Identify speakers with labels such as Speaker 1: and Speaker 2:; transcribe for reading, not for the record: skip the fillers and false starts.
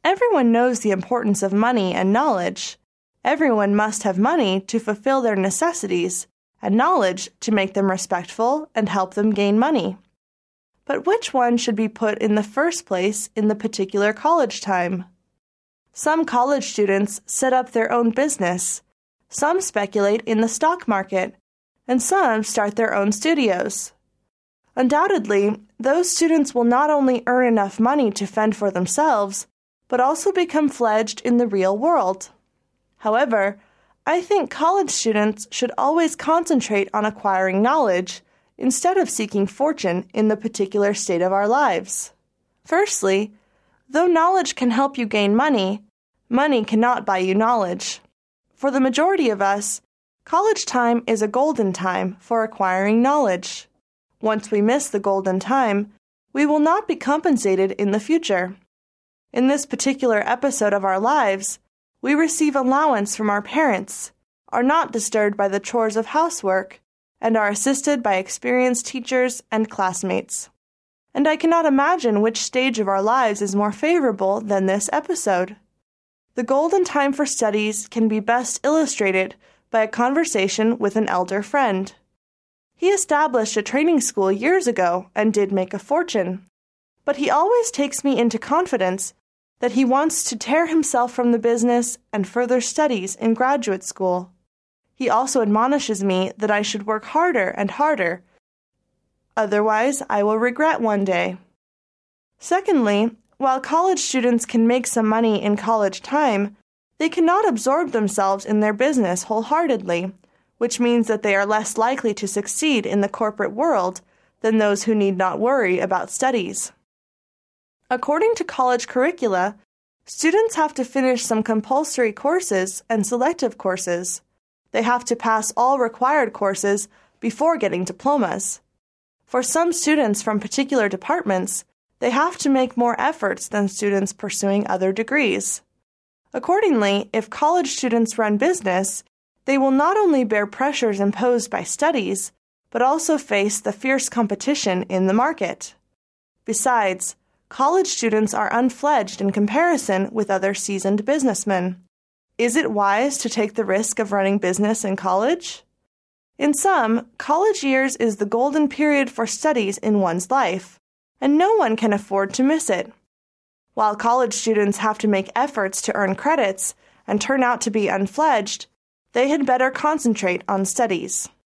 Speaker 1: Everyone knows the importance of money and knowledge. Everyone must have money to fulfill their necessities, and knowledge to make them respectful and help them gain money. But which one should be put in the first place in the particular college time? Some college students set up their own business. Some speculate in the stock market, and some start their own studios. Undoubtedly, those students will not only earn enough money to fend for themselves, but also become fledged in the real world. However, I think college students should always concentrate on acquiring knowledge instead of seeking fortune in the particular state of our lives. Firstly, though knowledge can help you gain money, money cannot buy you knowledge. For the majority of us, college time is a golden time for acquiring knowledge. Once we miss the golden time, we will not be compensated in the future. In this particular episode of our lives, we receive allowance from our parents, are not disturbed by the chores of housework, and are assisted by experienced teachers and classmates. And I cannot imagine which stage of our lives is more favorable than this episode. The golden time for studies can be best illustrated by a conversation with an elder friend. He established a training school years ago and did make a fortune, but he always takes me into confidence that he wants to tear himself from the business and further studies in graduate school. He also admonishes me that I should work harder and harder, otherwise I will regret one day. Secondly, while college students can make some money in college time, they cannot absorb themselves in their business wholeheartedly, which means that they are less likely to succeed in the corporate world than those who need not worry about studies. According to college curricula, students have to finish some compulsory courses and selective courses. They have to pass all required courses before getting diplomas. For some students from particular departments, they have to make more efforts than students pursuing other degrees. Accordingly, if college students run business, they will not only bear pressures imposed by studies, but also face the fierce competition in the market. Besides, college students are unfledged in comparison with other seasoned businessmen. Is it wise to take the risk of running business in college? In sum, college years is the golden period for studies in one's life, and no one can afford to miss it. While college students have to make efforts to earn credits and turn out to be unfledged, they had better concentrate on studies.